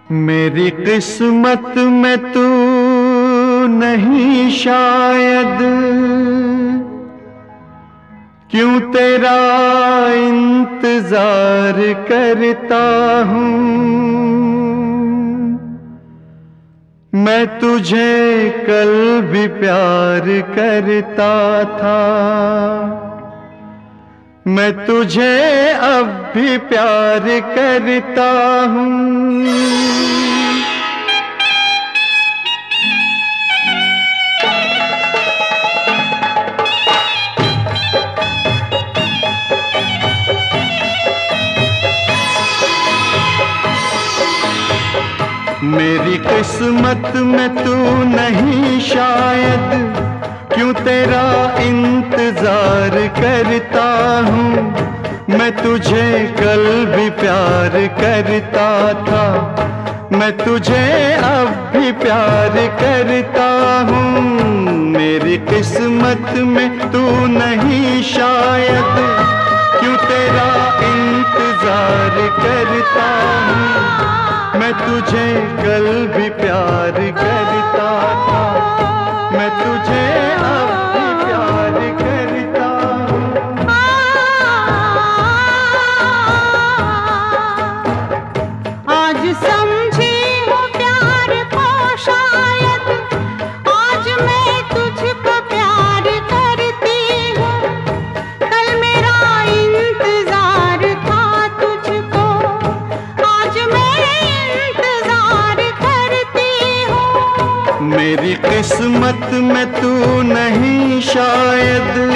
मेरी किस्मत में तू नहीं शायद, क्यों तेरा इंतजार करता हूँ। मैं तुझे कल भी प्यार करता था, मैं तुझे अब भी प्यार करता हूँ। मेरी किस्मत में तू नहीं शायद, क्यों तेरा इंतजार करता हूँ। मैं तुझे कल भी प्यार करता था, मैं तुझे अब भी प्यार करता हूँ। मेरी किस्मत में तू नहीं शायद, क्यों तेरा इंतजार करता हूँ। मैं तुझे कल भी प्यार करता था, मैं तुझे अब भी प्यार करता हूँ। आज समझी हो प्यार को शायद, आज मैं तुझको प्यार करती हूँ। कल मेरा इंतजार था तुझको, आज मैं इंतजार करती हूँ। मेरी किस्मत में तू नहीं शायद।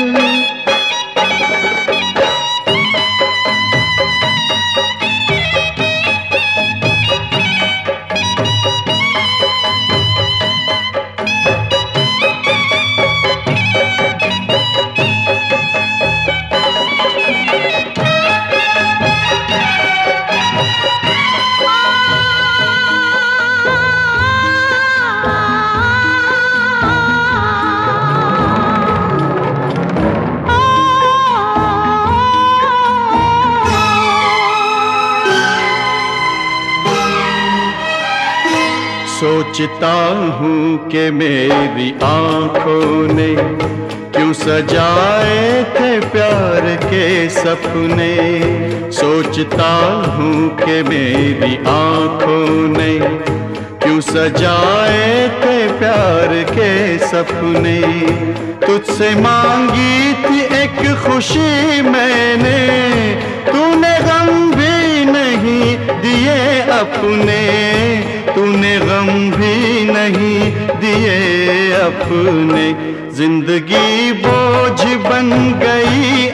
सोचता हूँ कि मेरी आँखों ने क्यों सजाए थे प्यार के सपने। सोचता हूँ कि मेरी आँखों ने क्यों सजाए थे प्यार के सपने। तुझसे मांगी थी एक खुशी मैंने, तूने गम भी नहीं दिए अपने, तूने गम भी नहीं दिए अपने। जिंदगी बोझ बन गई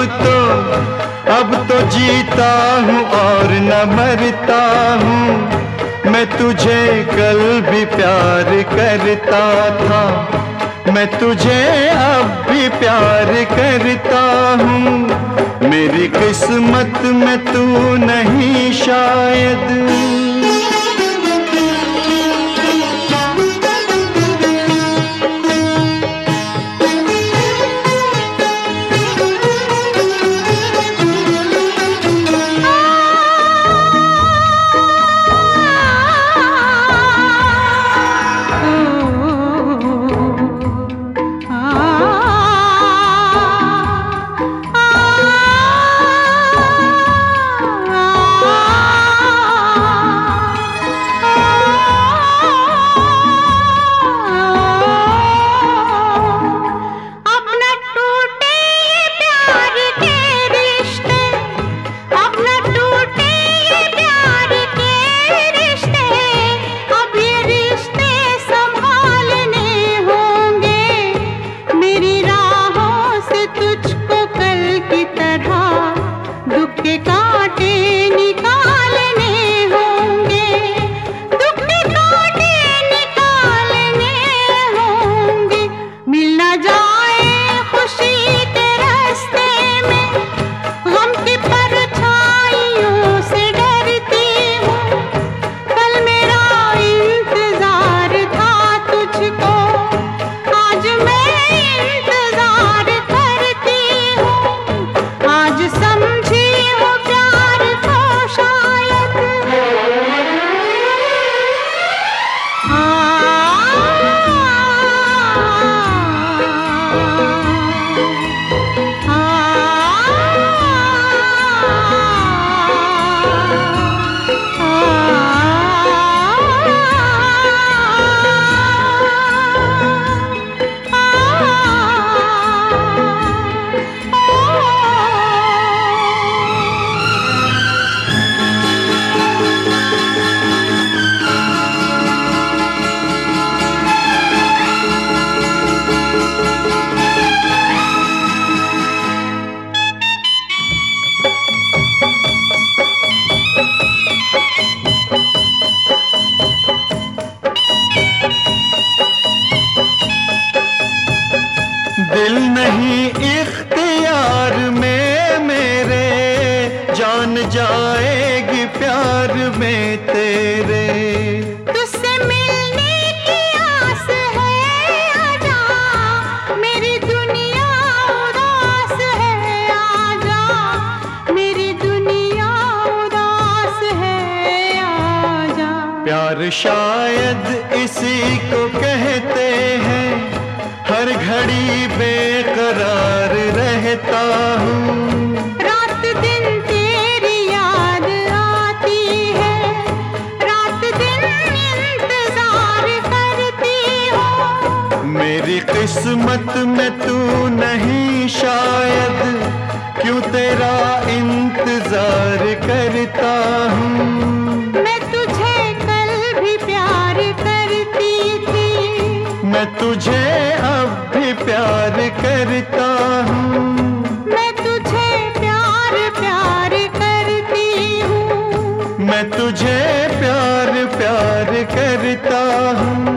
अब तो जीता हूँ और न मरता हूँ। मैं तुझे कल भी प्यार करता था, मैं तुझे अब भी प्यार करता हूँ। मेरी किस्मत में तू नहीं शायद। जान जाएगी प्यार में तेरे। तुझसे मिलने की आस है, आजा मेरी दुनिया उदास है, आजा मेरी दुनिया उदास है, आजा। प्यार शायद इसी को कहते हैं, हर घड़ी बेकरार रहता हूँ। रात दिन तेरी याद आती है, रात दिन इंतजार करती हूँ। मेरी किस्मत में तू नहीं शायद, क्यों तेरा इंतजार करता हूँ। मैं तुझे कल भी प्यार करती थी, मैं तुझे अब भी प्यार करता हूँ। मैं तुझे प्यार प्यार करती हूँ, मैं तुझे प्यार प्यार करता हूँ।